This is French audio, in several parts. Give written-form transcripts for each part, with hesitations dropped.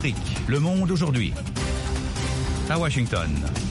Le Monde aujourd'hui. À Washington.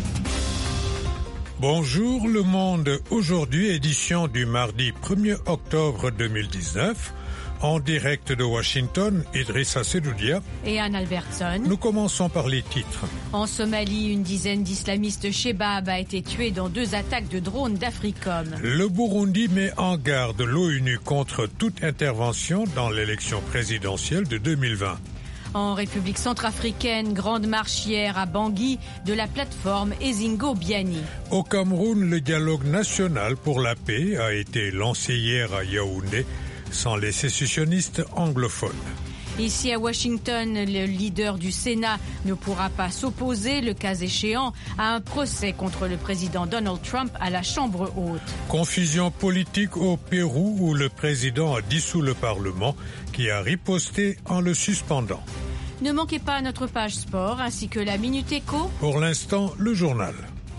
Bonjour, Le Monde aujourd'hui, édition du mardi 1er octobre 2019. En direct de Washington, Idrissa Sedoudia et Anne Albertson. Nous commençons par les titres. En Somalie, une dizaine d'islamistes Shebab a été tuée dans 2 attaques de drones d'Africom. Le Burundi met en garde l'ONU contre toute intervention dans l'élection présidentielle de 2020. En République centrafricaine, grande marche hier à Bangui de la plateforme Ezingo Biani. Au Cameroun, le dialogue national pour la paix a été lancé hier à Yaoundé sans les sécessionnistes anglophones. Ici à Washington, le leader du Sénat ne pourra pas s'opposer, le cas échéant, à un procès contre le président Donald Trump à la Chambre haute. Confusion politique au Pérou où le président a dissous le Parlement qui a riposté en le suspendant. Ne manquez pas notre page sport ainsi que la Minute Éco. Pour l'instant, le journal.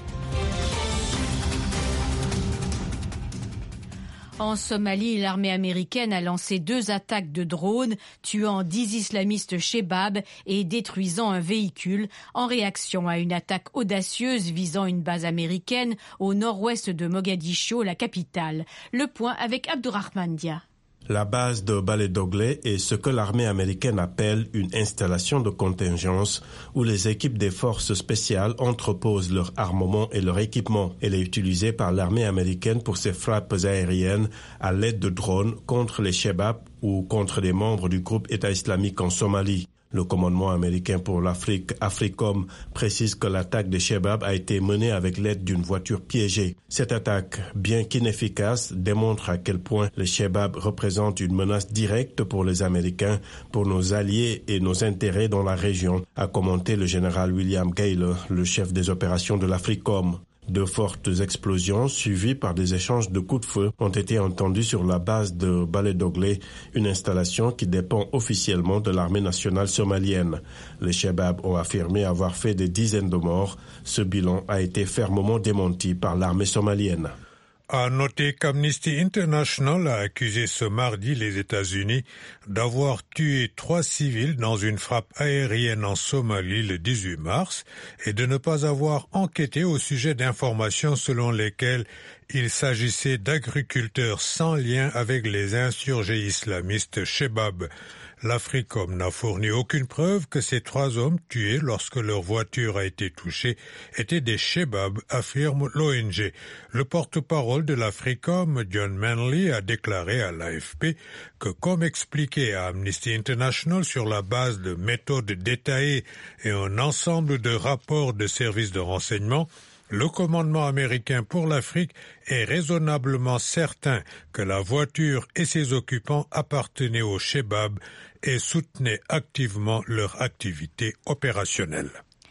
En Somalie, l'armée américaine a lancé 2 attaques de drones, tuant 10 islamistes Shebab et détruisant un véhicule en réaction à une attaque audacieuse visant une base américaine au nord-ouest de Mogadiscio, la capitale. Le point avec Abdourahmane Dia. La base de Baledogle est ce que l'armée américaine appelle une installation de contingence où les équipes des forces spéciales entreposent leur armement et leur équipement. Elle est utilisée par l'armée américaine pour ses frappes aériennes à l'aide de drones contre les Shebab ou contre des membres du groupe État islamique en Somalie. Le commandement américain pour l'Afrique, Africom, précise que l'attaque des Shebab a été menée avec l'aide d'une voiture piégée. Cette attaque, bien qu'inefficace, démontre à quel point les Shebab représentent une menace directe pour les Américains, pour nos alliés et nos intérêts dans la région, a commenté le général William Gayle, le chef des opérations de l'Africom. 2 fortes explosions suivies par des échanges de coups de feu ont été entendues sur la base de Baledogle, une installation qui dépend officiellement de l'armée nationale somalienne. Les Shebab ont affirmé avoir fait des dizaines de morts. Ce bilan a été fermement démenti par l'armée somalienne. À noter qu'Amnesty International a accusé ce mardi les États-Unis d'avoir tué 3 civils dans une frappe aérienne en Somalie le 18 mars et de ne pas avoir enquêté au sujet d'informations selon lesquelles il s'agissait d'agriculteurs sans lien avec les insurgés islamistes Shebab. L'Africom n'a fourni aucune preuve que ces 3 hommes tués lorsque leur voiture a été touchée étaient des Shebab, affirme l'ONG. Le porte-parole de l'Africom, John Manley, a déclaré à l'AFP que, comme expliqué à Amnesty International sur la base de méthodes détaillées et un ensemble de rapports de services de renseignement, le commandement américain pour l'Afrique est raisonnablement certain que la voiture et ses occupants appartenaient aux Shebab et soutenaient activement leur activité opérationnelle.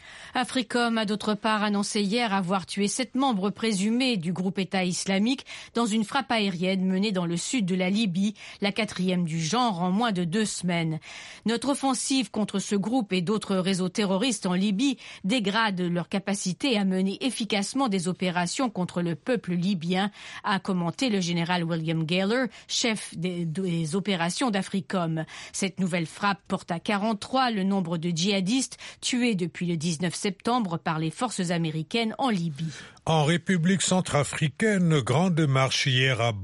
Africom a d'autre part annoncé hier avoir tué 7 membres présumés du groupe État islamique dans une frappe aérienne menée dans le sud de la Libye, la 4e du genre en moins de 2 semaines. Notre offensive contre ce groupe et d'autres réseaux terroristes en Libye dégrade leur capacité à mener efficacement des opérations contre le peuple libyen, a commenté le général William Gayle, chef des opérations d'Africom. Cette nouvelle frappe porte à 43 le nombre de djihadistes tués depuis le 19 septembre par les forces américaines en Libye. En République centrafricaine, grande marche hier à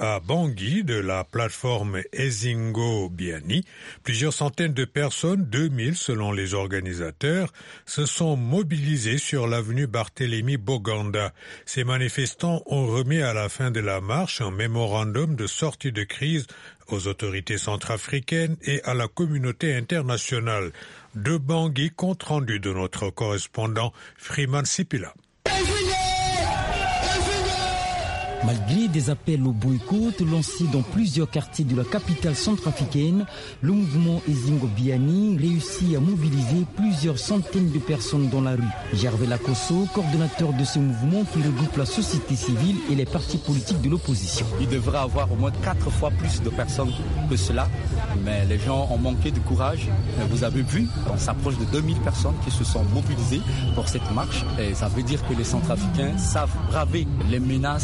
Bangui de la plateforme Ezingo Biani. Plusieurs centaines de personnes, 2000 selon les organisateurs, se sont mobilisées sur l'avenue Barthélemy Boganda. Ces manifestants ont remis à la fin de la marche un mémorandum de sortie de crise aux autorités centrafricaines et à la communauté internationale. De Bangui, compte rendu de notre correspondant Freeman Sipila. Malgré des appels au boycott lancés dans plusieurs quartiers de la capitale centrafricaine, le mouvement Ezingo Biani réussit à mobiliser plusieurs centaines de personnes dans la rue. Gervais Lacosso, coordonnateur de ce mouvement qui regroupe la société civile et les partis politiques de l'opposition. Il devrait avoir au moins 4 fois plus de personnes que cela, mais les gens ont manqué de courage. Vous avez vu, on s'approche de 2000 personnes qui se sont mobilisées pour cette marche et ça veut dire que les Centrafricains savent braver les menaces, les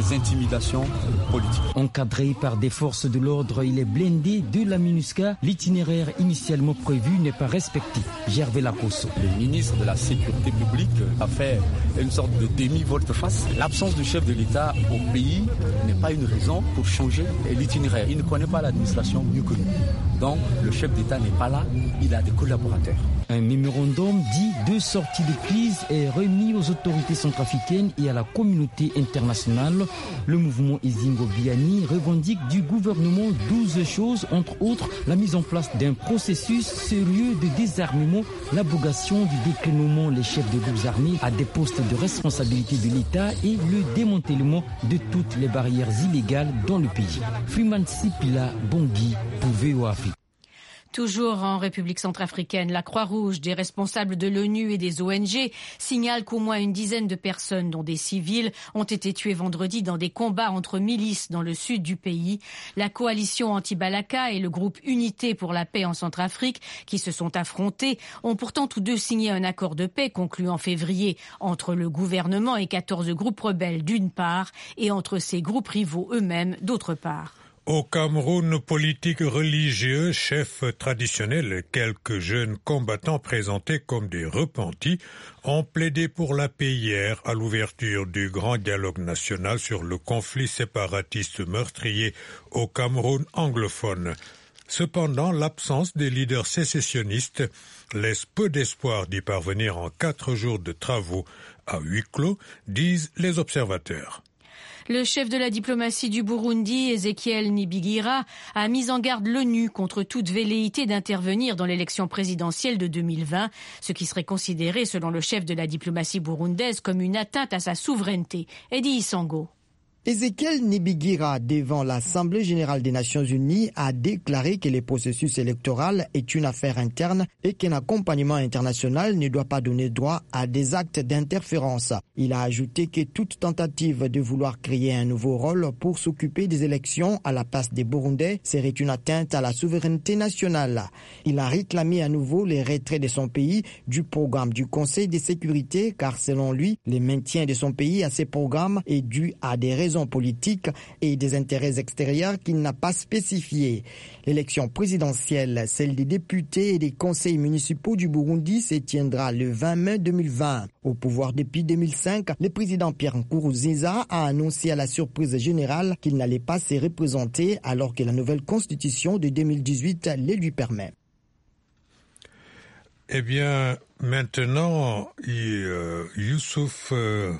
intimidations politiques. Encadré par des forces de l'ordre, il est blindé de la MINUSCA. L'itinéraire initialement prévu n'est pas respecté. Gervais Lacosso. Le ministre de la Sécurité publique a fait une sorte de demi-volte-face. L'absence du chef de l'État au pays n'est pas une raison pour changer l'itinéraire. Il ne connaît pas l'administration mieux que nous. Donc le chef d'État n'est pas là, il a des collaborateurs. Un mémorandum dit de sortie de crise est remis aux autorités centrafricaines et à la communauté internationale. Le mouvement Ezingo Biani revendique du gouvernement 12 choses, entre autres la mise en place d'un processus sérieux de désarmement, l'abrogation du déclinement des chefs de groupes armés à des postes de responsabilité de l'État et le démantèlement de toutes les barrières illégales dans le pays. Freeman Sipila Bongui pour VOA Afrique. Toujours en République centrafricaine, la Croix-Rouge, des responsables de l'ONU et des ONG signalent qu'au moins une dizaine de personnes, dont des civils, ont été tuées vendredi dans des combats entre milices dans le sud du pays. La coalition anti-Balaka et le groupe Unité pour la paix en Centrafrique, qui se sont affrontés, ont pourtant tous deux signé un accord de paix conclu en février entre le gouvernement et 14 groupes rebelles d'une part et entre ces groupes rivaux eux-mêmes d'autre part. Au Cameroun, politiques religieux, chefs traditionnels et quelques jeunes combattants présentés comme des repentis ont plaidé pour la paix hier à l'ouverture du grand dialogue national sur le conflit séparatiste meurtrier au Cameroun anglophone. Cependant, l'absence des leaders sécessionnistes laisse peu d'espoir d'y parvenir en 4 jours de travaux à huis clos, disent les observateurs. Le chef de la diplomatie du Burundi, Ezekiel Nibigira, a mis en garde l'ONU contre toute velléité d'intervenir dans l'élection présidentielle de 2020, ce qui serait considéré, selon le chef de la diplomatie burundaise, comme une atteinte à sa souveraineté. Eddie Isango. Ezekiel Nibigira, devant l'Assemblée générale des Nations unies, a déclaré que le processus électoral est une affaire interne et qu'un accompagnement international ne doit pas donner droit à des actes d'interférence. Il a ajouté que toute tentative de vouloir créer un nouveau rôle pour s'occuper des élections à la place des Burundais serait une atteinte à la souveraineté nationale. Il a réclamé à nouveau le retrait de son pays du programme du Conseil de sécurité car selon lui, le maintien de son pays à ces programmes est dû à des raisons politiques et des intérêts extérieurs qu'il n'a pas spécifiés. L'élection présidentielle, celle des députés et des conseils municipaux du Burundi, se tiendra le 20 mai 2020. Au pouvoir depuis 2005, le président Pierre Nkurunziza a annoncé à la surprise générale qu'il n'allait pas se représenter alors que la nouvelle constitution de 2018 le lui permet. Eh bien, maintenant, Youssouf...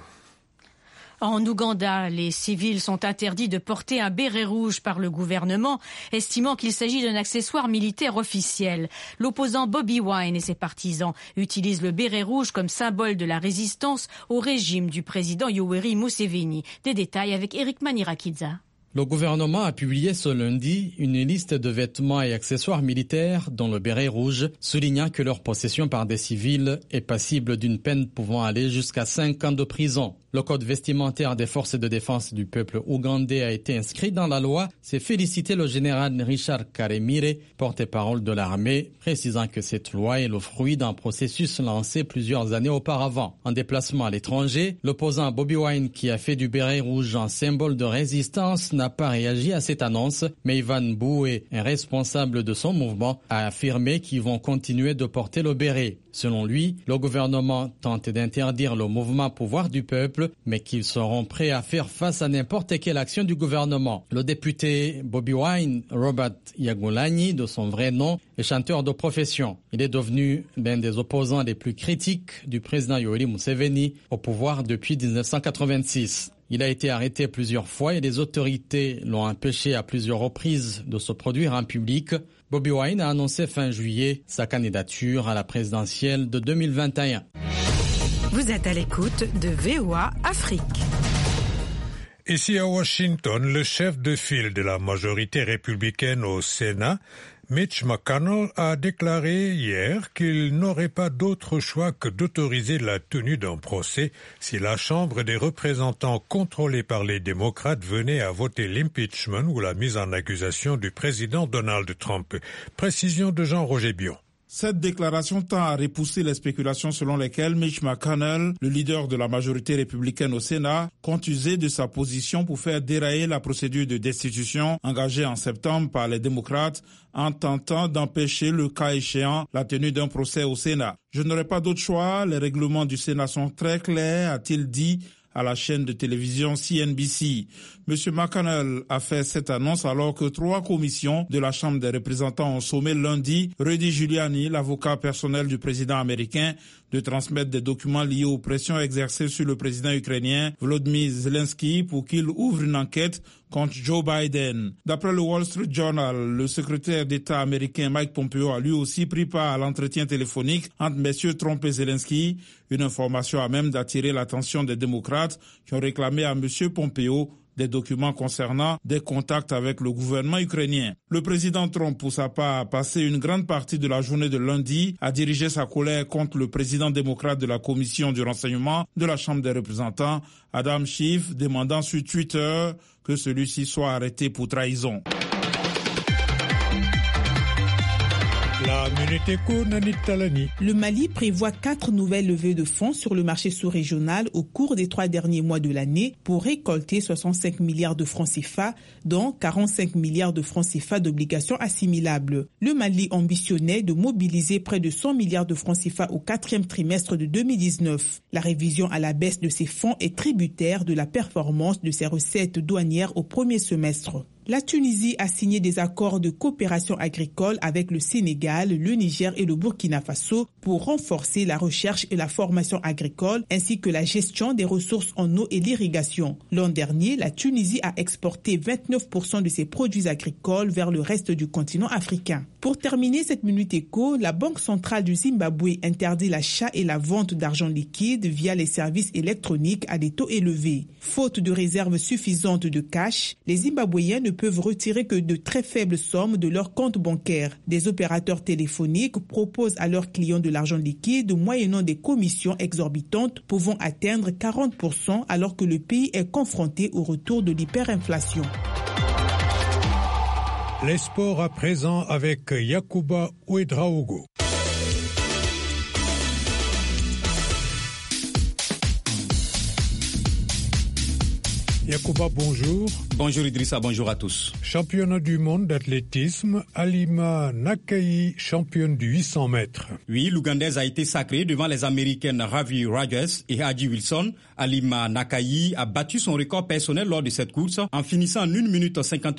En Ouganda, les civils sont interdits de porter un béret rouge par le gouvernement, estimant qu'il s'agit d'un accessoire militaire officiel. L'opposant Bobi Wine et ses partisans utilisent le béret rouge comme symbole de la résistance au régime du président Yoweri Museveni. Des détails avec Eric Manirakidza. Le gouvernement a publié ce lundi une liste de vêtements et accessoires militaires dont le béret rouge, soulignant que leur possession par des civils est passible d'une peine pouvant aller jusqu'à 5 ans de prison. Le code vestimentaire des forces de défense du peuple ougandais a été inscrit dans la loi, s'est félicité le général Richard Karemire, porte-parole de l'armée, précisant que cette loi est le fruit d'un processus lancé plusieurs années auparavant. En déplacement à l'étranger, l'opposant Bobi Wine, qui a fait du béret rouge un symbole de résistance, n'a pas réagi à cette annonce, mais Ivan Boué, un responsable de son mouvement, a affirmé qu'ils vont continuer de porter le béret. Selon lui, le gouvernement tente d'interdire le mouvement Pouvoir du peuple, mais qu'ils seront prêts à faire face à n'importe quelle action du gouvernement. Le député Bobi Wine, Robert Yagulanyi, de son vrai nom, est chanteur de profession. Il est devenu l'un des opposants les plus critiques du président Yoweri Museveni au pouvoir depuis 1986. Il a été arrêté plusieurs fois et les autorités l'ont empêché à plusieurs reprises de se produire en public. Bobi Wine a annoncé fin juillet sa candidature à la présidentielle de 2021. Vous êtes à l'écoute de VOA Afrique. Ici à Washington, le chef de file de la majorité républicaine au Sénat, Mitch McConnell, a déclaré hier qu'il n'aurait pas d'autre choix que d'autoriser la tenue d'un procès si la Chambre des représentants contrôlée par les démocrates venait à voter l'impeachment ou la mise en accusation du président Donald Trump. Précision de Jean-Roger Bion. Cette déclaration tend à repousser les spéculations selon lesquelles Mitch McConnell, le leader de la majorité républicaine au Sénat, compte user de sa position pour faire dérailler la procédure de destitution engagée en septembre par les démocrates en tentant d'empêcher, le cas échéant, la tenue d'un procès au Sénat. « Je n'aurai pas d'autre choix, les règlements du Sénat sont très clairs », a-t-il dit à la chaîne de télévision CNBC. M. McConnell a fait cette annonce alors que 3 commissions de la Chambre des représentants ont sommé lundi Rudy Giuliani, l'avocat personnel du président américain, de transmettre des documents liés aux pressions exercées sur le président ukrainien Volodymyr Zelensky pour qu'il ouvre une enquête contre Joe Biden. D'après le Wall Street Journal, le secrétaire d'État américain Mike Pompeo a lui aussi pris part à l'entretien téléphonique entre messieurs Trump et Zelensky, une information à même d'attirer l'attention des démocrates qui ont réclamé à M. Pompeo des documents concernant des contacts avec le gouvernement ukrainien. Le président Trump, pour sa part, a passé une grande partie de la journée de lundi à diriger sa colère contre le président démocrate de la Commission du renseignement de la Chambre des représentants, Adam Schiff, demandant sur Twitter que celui-ci soit arrêté pour trahison. Le Mali prévoit 4 nouvelles levées de fonds sur le marché sous-régional au cours des 3 derniers mois de l'année pour récolter 65 milliards de francs CFA, dont 45 milliards de francs CFA d'obligations assimilables. Le Mali ambitionnait de mobiliser près de 100 milliards de francs CFA au 4e trimestre de 2019. La révision à la baisse de ces fonds est tributaire de la performance de ses recettes douanières au premier semestre. La Tunisie a signé des accords de coopération agricole avec le Sénégal, le Niger et le Burkina Faso pour renforcer la recherche et la formation agricole ainsi que la gestion des ressources en eau et l'irrigation. L'an dernier, la Tunisie a exporté 29% de ses produits agricoles vers le reste du continent africain. Pour terminer cette Minute Éco, la Banque centrale du Zimbabwe interdit l'achat et la vente d'argent liquide via les services électroniques à des taux élevés. Faute de réserves suffisantes de cash, les Zimbabwéens ne peuvent retirer que de très faibles sommes de leur compte bancaire. Des opérateurs téléphoniques proposent à leurs clients de l'argent liquide moyennant des commissions exorbitantes pouvant atteindre 40% alors que le pays est confronté au retour de l'hyperinflation. Les sports à présent avec Yacouba Ouedraogo. Yacouba, bonjour. Bonjour Idrissa, bonjour à tous. Championnat du monde d'athlétisme, Halima Nakayi, championne du 800 mètres. Oui, l'Ougandaise a été sacrée devant les Américaines Ravi Rajes et Hadji Wilson. Halima Nakayi a battu son record personnel lors de cette course en finissant en 1 minute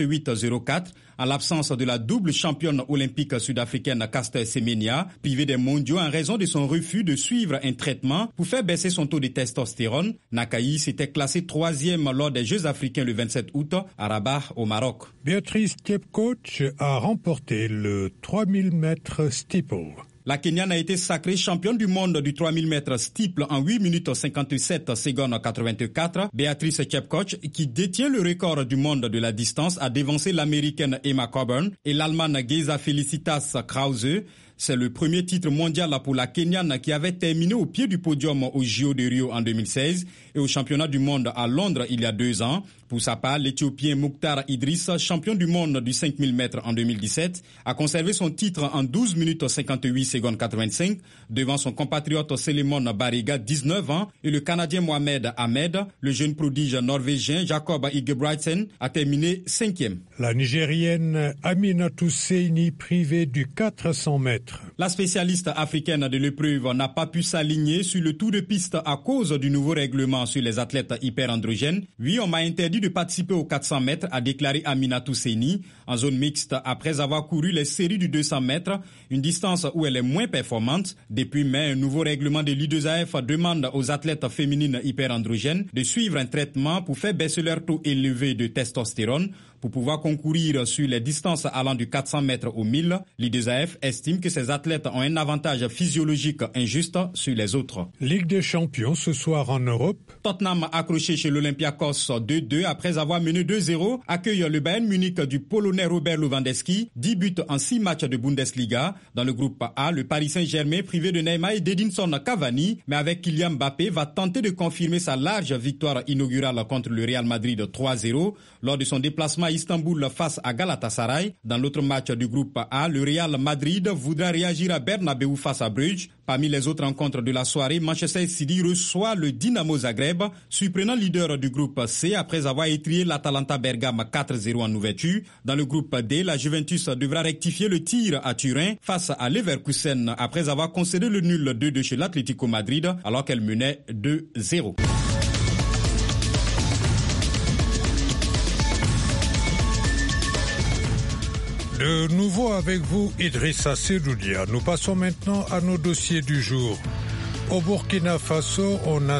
58,04 en l'absence de la double championne olympique sud-africaine Caster Semenya, privée des mondiaux en raison de son refus de suivre un traitement pour faire baisser son taux de testostérone. Nakayi s'était classée 3e lors des Jeux africains le 27 août à Rabat au Maroc. Béatrice Chepkoch a remporté le 3000 mètres steeple. La Kenyane a été sacrée championne du monde du 3000 mètres steeple en 8 minutes 57 secondes 84. Béatrice Chepkoch, qui détient le record du monde de la distance, a dévancé l'américaine Emma Coburn et l'allemande Geza Felicitas Krause. C'est le premier titre mondial pour la Kenyane qui avait terminé au pied du podium au JO de Rio en 2016 et au championnat du monde à Londres il y a 2 ans. Pour sa part, l'Éthiopien Mukhtar Idriss, champion du monde du 5000 mètres en 2017, a conservé son titre en 12 minutes 58 secondes 85 devant son compatriote Selemon Bariga, 19 ans, et le Canadien Mohamed Ahmed. Le jeune prodige norvégien Jacob Ingebrigtsen a terminé 5e. La Nigérienne Aminatou Seini, privée du 400 mètres. La spécialiste africaine de l'épreuve n'a pas pu s'aligner sur le tour de piste à cause du nouveau règlement sur les athlètes hyperandrogènes. Oui, on m'a interdit de participer aux 400 mètres, a déclaré Aminatou Seini en zone mixte après avoir couru les séries du 200 mètres, une distance où elle est moins performante. Depuis mai, un nouveau règlement de l'I2AF demande aux athlètes féminines hyperandrogènes de suivre un traitement pour faire baisser leur taux élevé de testostérone pour pouvoir concourir sur les distances allant du 400 mètres au 1000. L'I2AF estime que ces athlètes ont un avantage physiologique injuste sur les autres. Ligue des champions ce soir en Europe. Tottenham accroché chez l'Olympiakos 2-2 après avoir mené 2-0, accueille le Bayern Munich du Polonais Robert Lewandowski, 10 buts en 6 matchs de Bundesliga. Dans le groupe A, le Paris Saint-Germain, privé de Neymar et d'Edinson Cavani, mais avec Kylian Mbappé, va tenter de confirmer sa large victoire inaugurale contre le Real Madrid 3-0. Lors de son déplacement à Istanbul face à Galatasaray. Dans l'autre match du groupe A, le Real Madrid voudra réagir à Bernabeu face à Bruges. Parmi les autres rencontres de la soirée, Manchester City reçoit le Dynamo Zagreb, surprenant leader du groupe C après avoir étrié l'Atalanta Bergame 4-0 en ouverture. Dans le groupe D, la Juventus devra rectifier le tir à Turin face à Leverkusen après avoir concédé le nul 2-2 chez l'Atlético Madrid alors qu'elle menait 2-0. De nouveau avec vous, Idrissa Seloudia. Nous passons maintenant à nos dossiers du jour. Au Burkina Faso,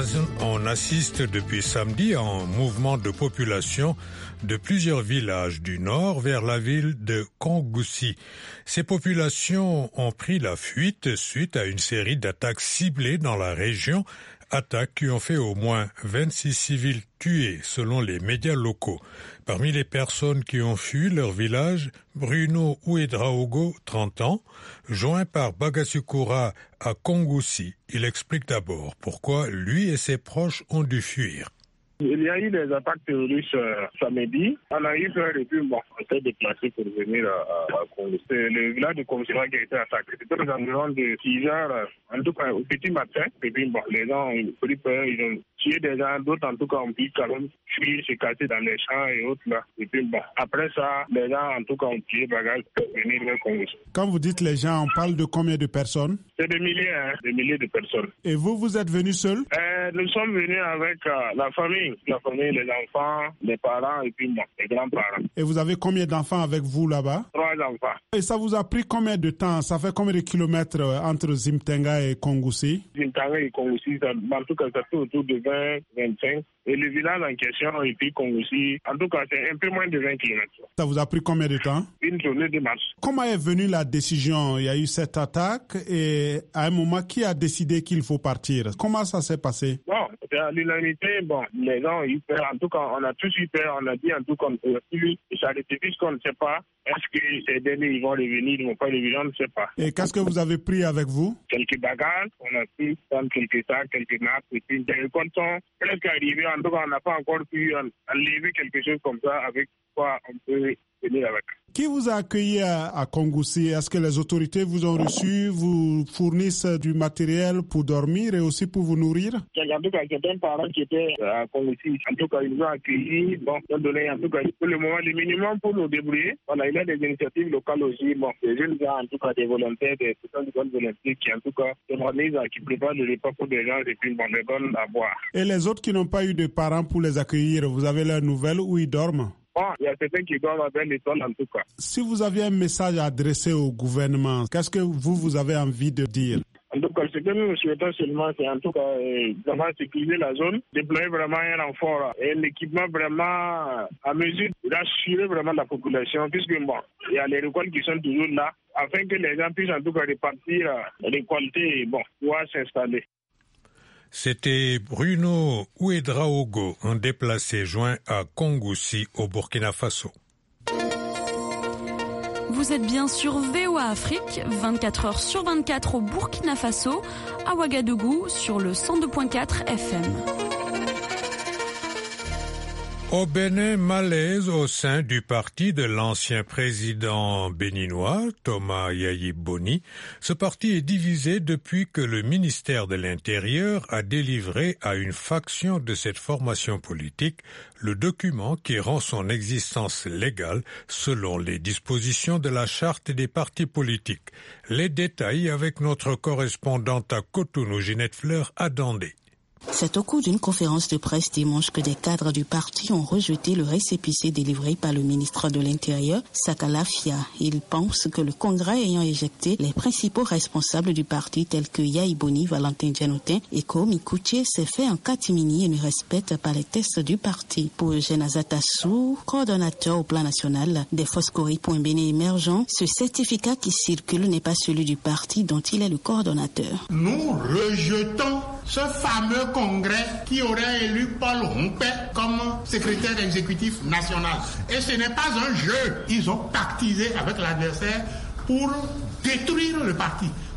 on assiste depuis samedi à un mouvement de population de plusieurs villages du nord vers la ville de Kongoussi. Ces populations ont pris la fuite suite à une série d'attaques ciblées dans la région, attaques qui ont fait au moins 26 civils tués selon les médias locaux. Parmi les personnes qui ont fui leur village, Bruno Ouedraogo, 30 ans, joint par Bagasukura à Kongoussi. Il explique d'abord pourquoi lui et ses proches ont dû fuir. Il y a eu des attaques terroristes samedi. On a eu peur et puis on s'est déplacé pour venir à Congo. C'est le village de Kongoussi qui a été attaqué. C'était aux environs de 6 heures, en tout cas au petit matin. Et puis les gens ont pris peur, ils ont tué des gens. D'autres en tout cas ont pu quand même fuir, se casser dans les champs et autres là. Et puis après ça, les gens en tout cas ont tué bagage pour venir vers Kongoussi. Quand vous dites les gens, on parle de combien de personnes? C'est des milliers de personnes. Et vous êtes venus seuls? Nous sommes venus avec la famille, les enfants, les parents et puis les grands-parents. Et vous avez combien d'enfants avec vous là-bas? 3 enfants. Et ça vous a pris combien de temps? Ça fait combien de kilomètres entre Zimtenga et Kongoussi? Zimtenga et Kongoussi, en tout cas, ça fait autour de 20-25. Et le village en question, et puis Kongoussi, en tout cas, c'est un peu moins de 20 kilomètres. Ça vous a pris combien de temps? Une journée de marche. Comment est venue la décision? Il y a eu cette attaque et à un moment, qui a décidé qu'il faut partir? Comment ça s'est passé? Bon, c'est à l'unanimité. Les gens ont eu peur. En tout cas, on a tous eu peur. On a dit en tout cas qu'on ne peut plus s'arrêter puisqu'on ne sait pas. Est-ce que ces derniers ils vont revenir, ils ne vont pas revenir, on ne sait pas. Et qu'est-ce que vous avez pris avec vous? Quelques bagages, on a pu prendre quelques sacs, quelques nappes, et puis des comptes sont presque arrivés. En tout cas, on n'a pas encore pu enlever quelque chose comme ça avec quoi on peut venir avec. Qui vous a accueilli à Kongoussi? Est-ce que les autorités vous ont reçu, vous fournissent du matériel pour dormir et aussi pour vous nourrir? En tout cas, certains parents qui étaient à Kongoussi, en tout cas, ils nous ont accueillis, ils ont donné en tout cas pour le moment le minimum pour nous débrouiller. Il y a des initiatives locales aussi, les jeunes gens, en tout cas des volontaires, des personnes de bonne volonté qui en tout cas s'organisent, qui préparent le repas pour des gens et puis les donnent à boire. Et les autres qui n'ont pas eu de parents pour les accueillir, vous avez leurs nouvelles où ils dorment? Il y a certains qui dorment avec l'étoile en tout cas. Si vous aviez un message à adresser au gouvernement, qu'est-ce que vous avez envie de dire? En tout cas, ce que nous souhaitons seulement, c'est en tout cas vraiment sécuriser la zone, déployer vraiment un renfort et un équipement vraiment à mesure d'assurer vraiment la population, puisque il y a les récoltes qui sont toujours là, afin que les gens puissent en tout cas repartir, récolter et pouvoir s'installer. C'était Bruno Ouedraogo, un déplacé joint à Kongoussi au Burkina Faso. Vous êtes bien sur VOA Afrique, 24 heures sur 24 au Burkina Faso, à Ouagadougou sur le 102.4 FM. Au Bénin, malaise au sein du parti de l'ancien président béninois, Thomas Yayi Boni. Ce parti est divisé depuis que le ministère de l'Intérieur a délivré à une faction de cette formation politique le document qui rend son existence légale selon les dispositions de la charte des partis politiques. Les détails avec notre correspondante à Cotonou, Ginette Fleur, à Dandé. C'est au cours d'une conférence de presse dimanche que des cadres du parti ont rejeté le récépissé délivré par le ministre de l'Intérieur, Sakala Fia. Ils pensent que le Congrès ayant éjecté les principaux responsables du parti tels que Yayi Boni, Valentin Djanotin et Komi Kouché s'est fait en catimini et ne respecte pas les tests du parti. Pour Genazat Assou, coordonnateur au plan national des Foscori.Béné émergents, ce certificat qui circule n'est pas celui du parti dont il est le coordonnateur. Nous rejetons ce fameux congrès qui aurait élu Paul Rompé comme secrétaire exécutif national. Et ce n'est pas un jeu. Ils ont pactisé avec l'adversaire pour détruire le parti,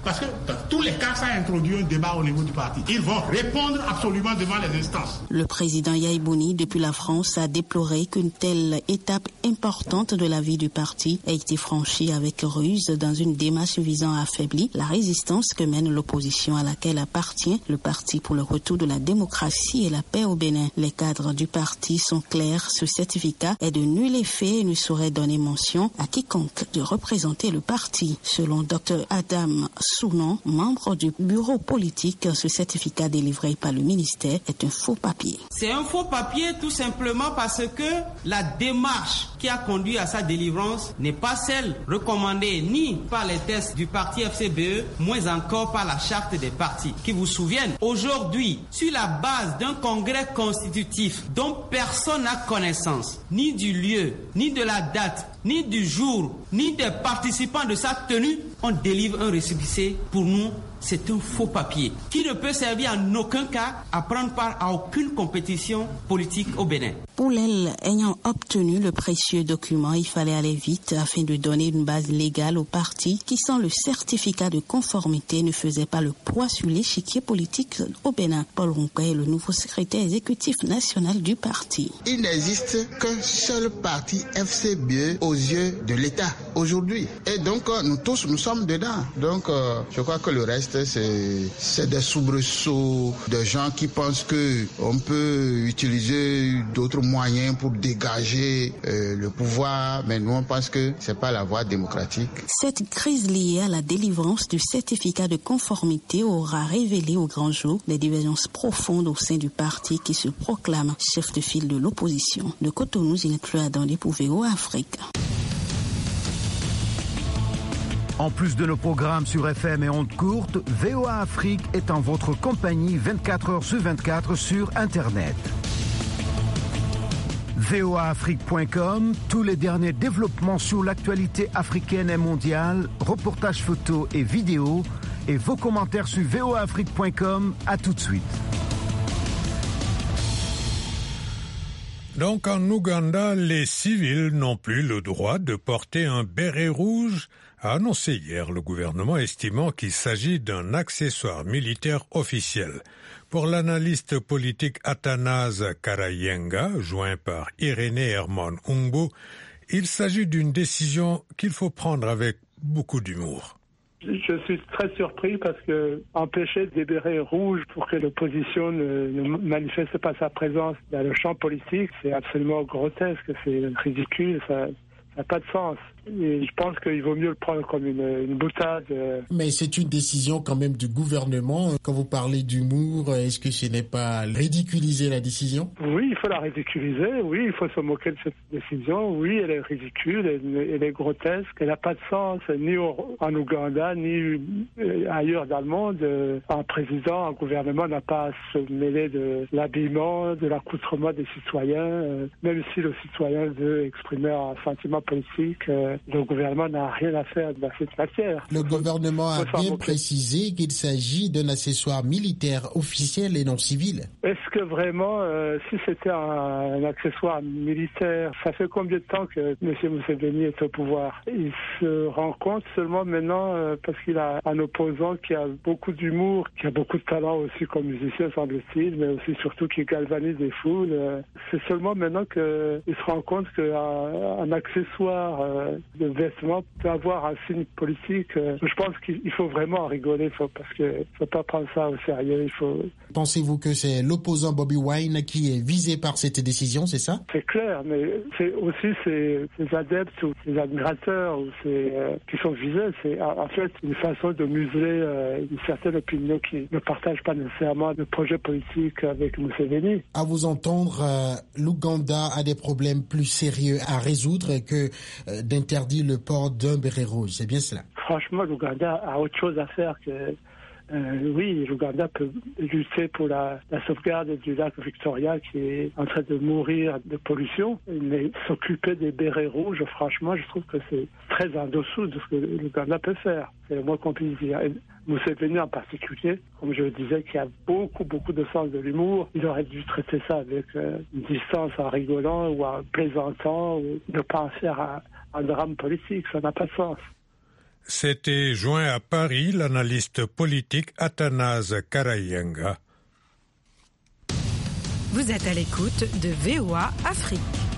Parce que dans tous les cas, ça introduit un débat au niveau du parti. Ils vont répondre absolument devant les instances. Le président Yahya Bouni, depuis la France, a déploré qu'une telle étape importante de la vie du parti ait été franchie avec ruse dans une démarche visant à affaiblir la résistance que mène l'opposition à laquelle appartient le Parti pour le retour de la démocratie et la paix au Bénin. Les cadres du parti sont clairs, ce certificat est de nul effet et ne saurait donner mention à quiconque de représenter le parti. Selon Dr Adam Sounan, membre du bureau politique, ce certificat délivré par le ministère est un faux papier. C'est un faux papier tout simplement parce que la démarche qui a conduit à sa délivrance n'est pas celle recommandée ni par les tests du parti FCBE, moins encore par la charte des partis. Qui vous souviennent, aujourd'hui, sur la base d'un congrès constitutif dont personne n'a connaissance, ni du lieu, ni de la date, ni du jour, ni des participants de sa tenue, on délivre un récépissé. Pour nous, c'est un faux papier qui ne peut servir en aucun cas à prendre part à aucune compétition politique au Bénin. Poulel ayant obtenu le précieux document, il fallait aller vite afin de donner une base légale au parti qui, sans le certificat de conformité, ne faisait pas le poids sur l'échiquier politique au Bénin. Paul Ronquet est le nouveau secrétaire exécutif national du parti. Il n'existe qu'un seul parti FCBE aux yeux de l'État aujourd'hui. Et donc, nous tous, nous sommes dedans. Donc, je crois que le reste, c'est des soubresauts de gens qui pensent qu'on peut utiliser d'autres moyens pour dégager le pouvoir, mais nous on pense que c'est pas la voie démocratique. Cette crise liée à la délivrance du certificat de conformité aura révélé au grand jour les divergences profondes au sein du parti qui se proclame chef de file de l'opposition. De Cotonou, Zinette Adandé pour VOA Afrique. En plus de nos programmes sur FM et ondes courtes, VOA Afrique est en votre compagnie 24 heures sur 24 sur Internet. voaafrique.com, tous les derniers développements sur l'actualité africaine et mondiale, reportages photos et vidéos, et vos commentaires sur voaafrique.com. À tout de suite. Donc en Ouganda, les civils n'ont plus le droit de porter un béret rouge, a annoncé hier le gouvernement, estimant qu'il s'agit d'un accessoire militaire officiel. Pour l'analyste politique Athanase Karayenga, joint par Irénée Herman Umbo, il s'agit d'une décision qu'il faut prendre avec beaucoup d'humour. Je suis très surpris parce que empêcher des bérets rouges pour que l'opposition ne manifeste pas sa présence dans le champ politique, c'est absolument grotesque, c'est ridicule, ça n'a pas de sens. Et je pense qu'il vaut mieux le prendre comme une boutade. Mais c'est une décision quand même du gouvernement. Quand vous parlez d'humour, est-ce que ce n'est pas ridiculiser la décision? Oui, il faut la ridiculiser. Oui, il faut se moquer de cette décision. Oui, elle est ridicule, elle est grotesque. Elle n'a pas de sens, ni en Ouganda, ni ailleurs dans le monde. Un président, un gouvernement n'a pas à se mêler de l'habillement, de l'accoutrement des citoyens. Même si le citoyen veut exprimer un sentiment politique, le gouvernement n'a rien à faire dans cette matière. Le gouvernement a bien précisé qu'il s'agit d'un accessoire militaire officiel et non civil. Est-ce que vraiment, si c'était un accessoire militaire, ça fait combien de temps que M. Museveni est au pouvoir? Il se rend compte seulement maintenant parce qu'il a un opposant qui a beaucoup d'humour, qui a beaucoup de talent aussi comme musicien, semble-t-il, mais aussi surtout qui galvanise des foules. C'est seulement maintenant qu'il se rend compte qu'un accessoire de vêtements peut avoir un signe politique. Je pense qu'il faut vraiment rigoler, parce qu'il ne faut pas prendre ça au sérieux. Pensez-vous que c'est l'opposant Bobi Wine qui est visé par cette décision, c'est ça? C'est clair, mais c'est aussi ses adeptes ou ses admirateurs qui sont visés. C'est en fait une façon de museler une certaine opinion qui ne partage pas nécessairement le projet politique avec Museveni. À vous entendre, l'Ouganda a des problèmes plus sérieux à résoudre que d'interdire le port d'un béret rouge, c'est bien cela? Franchement, l'Ouganda a autre chose à faire que... oui, l'Ouganda peut lutter pour la sauvegarde du lac Victoria qui est en train de mourir de pollution, mais s'occuper des bérets rouges, franchement, je trouve que c'est très en dessous de ce que l'Ouganda peut faire. C'est le moins qu'on puisse dire. Et Museveni en particulier, comme je le disais, qui a beaucoup de sens de l'humour, il aurait dû traiter ça avec une distance en rigolant ou en plaisantant, ou ne pas en faire un drame politique, ça n'a pas de sens. S'était joint à Paris l'analyste politique Athanase Karayenga. Vous êtes à l'écoute de VOA Afrique.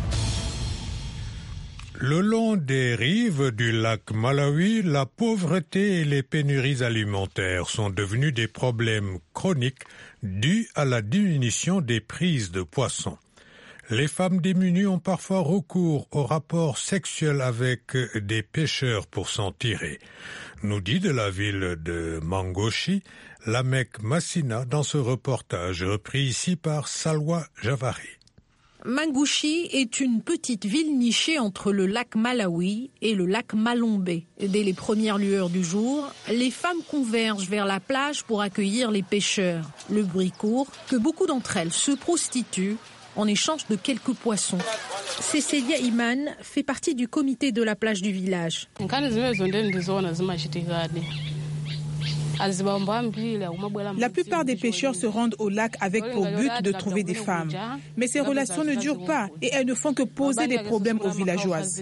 Le long des rives du lac Malawi, la pauvreté et les pénuries alimentaires sont devenus des problèmes chroniques dus à la diminution des prises de poissons. Les femmes démunies ont parfois recours aux rapports sexuels avec des pêcheurs pour s'en tirer, nous dit de la ville de Mangochi, Lamek Massina dans ce reportage repris ici par Salwa Javari. Mangushi est une petite ville nichée entre le lac Malawi et le lac Malombe. Dès les premières lueurs du jour, les femmes convergent vers la plage pour accueillir les pêcheurs. Le bruit court que beaucoup d'entre elles se prostituent en échange de quelques poissons. Cécilia Iman fait partie du comité de la plage du village. La plupart des pêcheurs se rendent au lac avec pour but de trouver des femmes. Mais ces relations ne durent pas et elles ne font que poser des problèmes aux villageoises.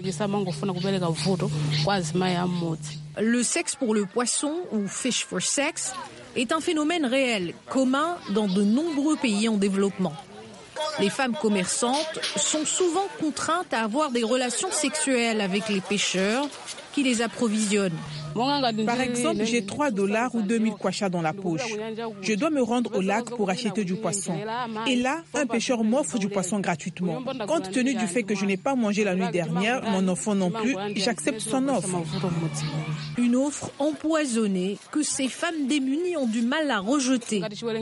Le sexe pour le poisson, ou fish for sex, est un phénomène réel, commun dans de nombreux pays en développement. Les femmes commerçantes sont souvent contraintes à avoir des relations sexuelles avec les pêcheurs qui les approvisionnent. Par exemple, j'ai $3 ou 2000 kwacha dans la poche. Je dois me rendre au lac pour acheter du poisson. Et là, un pêcheur m'offre du poisson gratuitement. Compte tenu du fait que je n'ai pas mangé la nuit dernière, mon enfant non plus, j'accepte son offre. Une offre empoisonnée que ces femmes démunies ont du mal à rejeter.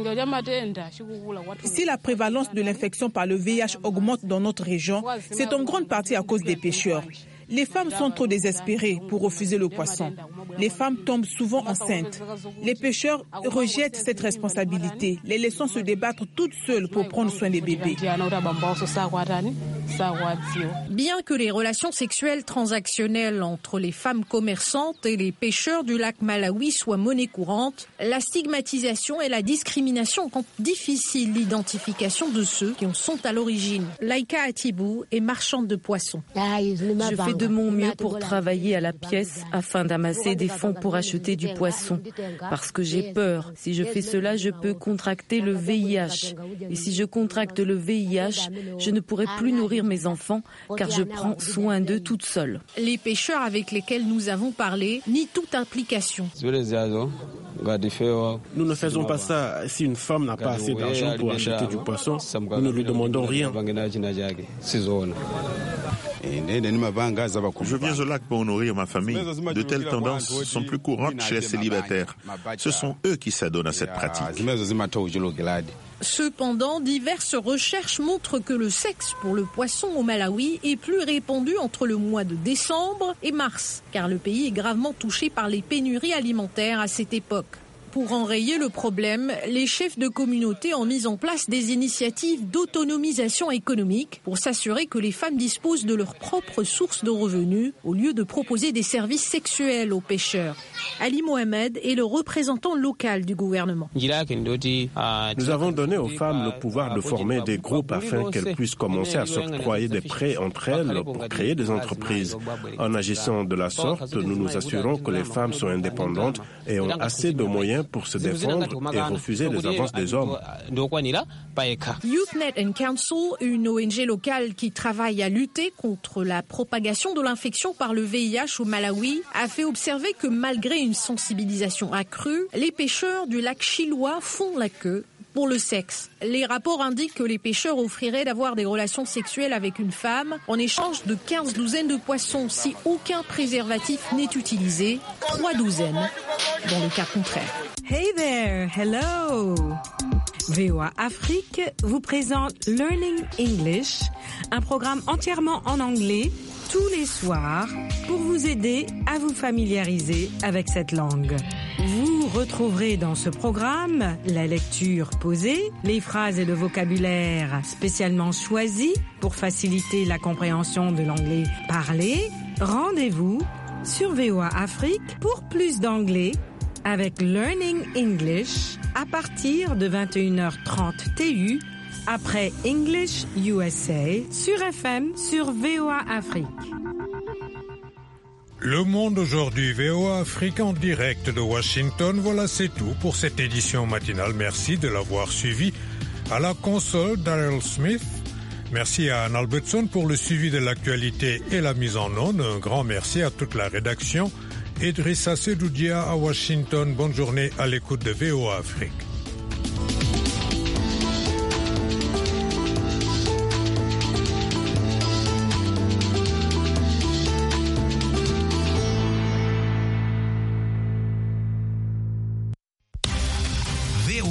Si la prévalence de l'infection par le VIH augmente dans notre région, c'est en grande partie à cause des pêcheurs. Les femmes sont trop désespérées pour refuser le poisson. Les femmes tombent souvent enceintes. Les pêcheurs rejettent cette responsabilité, les laissant se débattre toutes seules pour prendre soin des bébés. Bien que les relations sexuelles transactionnelles entre les femmes commerçantes et les pêcheurs du lac Malawi soient monnaie courante, la stigmatisation et la discrimination rendent difficile l'identification de ceux qui en sont à l'origine. Laïka Atibou est marchande de poissons. Je fais de mon mieux pour travailler à la pièce afin d'amasser des fonds pour acheter du poisson. Parce que j'ai peur. Si je fais cela, je peux contracter le VIH. Et si je contracte le VIH, je ne pourrai plus nourrir mes enfants car je prends soin d'eux toute seule. Les pêcheurs avec lesquels nous avons parlé nient toute implication. Nous ne faisons pas ça. Si une femme n'a pas assez d'argent pour acheter du poisson, nous ne lui demandons rien. Je viens au lac pour nourrir ma famille. De telles tendances sont plus courantes chez les célibataires. Ce sont eux qui s'adonnent à cette pratique. Cependant, diverses recherches montrent que le sexe pour le poisson au Malawi est plus répandu entre le mois de décembre et mars, car le pays est gravement touché par les pénuries alimentaires à cette époque. Pour enrayer le problème, les chefs de communauté ont mis en place des initiatives d'autonomisation économique pour s'assurer que les femmes disposent de leurs propres sources de revenus au lieu de proposer des services sexuels aux pêcheurs. Ali Mohamed est le représentant local du gouvernement. Nous avons donné aux femmes le pouvoir de former des groupes afin qu'elles puissent commencer à s'octroyer des prêts entre elles pour créer des entreprises. En agissant de la sorte, nous nous assurons que les femmes sont indépendantes et ont assez de moyens pour se défendre et refuser les avances des hommes. YouthNet and Council, une ONG locale qui travaille à lutter contre la propagation de l'infection par le VIH au Malawi, a fait observer que malgré une sensibilisation accrue, les pêcheurs du lac Chilois font la queue pour le sexe. Les rapports indiquent que les pêcheurs offriraient d'avoir des relations sexuelles avec une femme en échange de 15 douzaines de poissons si aucun préservatif n'est utilisé, 3 douzaines dans le cas contraire. Hey there, hello! VOA Afrique vous présente Learning English, un programme entièrement en anglais tous les soirs pour vous aider à vous familiariser avec cette langue. Vous retrouverez dans ce programme la lecture posée, les phrases et le vocabulaire spécialement choisis pour faciliter la compréhension de l'anglais parlé. Rendez-vous sur VOA Afrique pour plus d'anglais avec Learning English à partir de 21h30 TU après English USA sur FM sur VOA Afrique. Le Monde aujourd'hui, VOA Afrique en direct de Washington. Voilà, c'est tout pour cette édition matinale. Merci de l'avoir suivi. À la console, Daryl Smith. Merci à Anne Albertson pour le suivi de l'actualité et la mise en onde. Un grand merci à toute la rédaction. Idrissa Sedoudia à Washington. Bonne journée à l'écoute de VOA Afrique.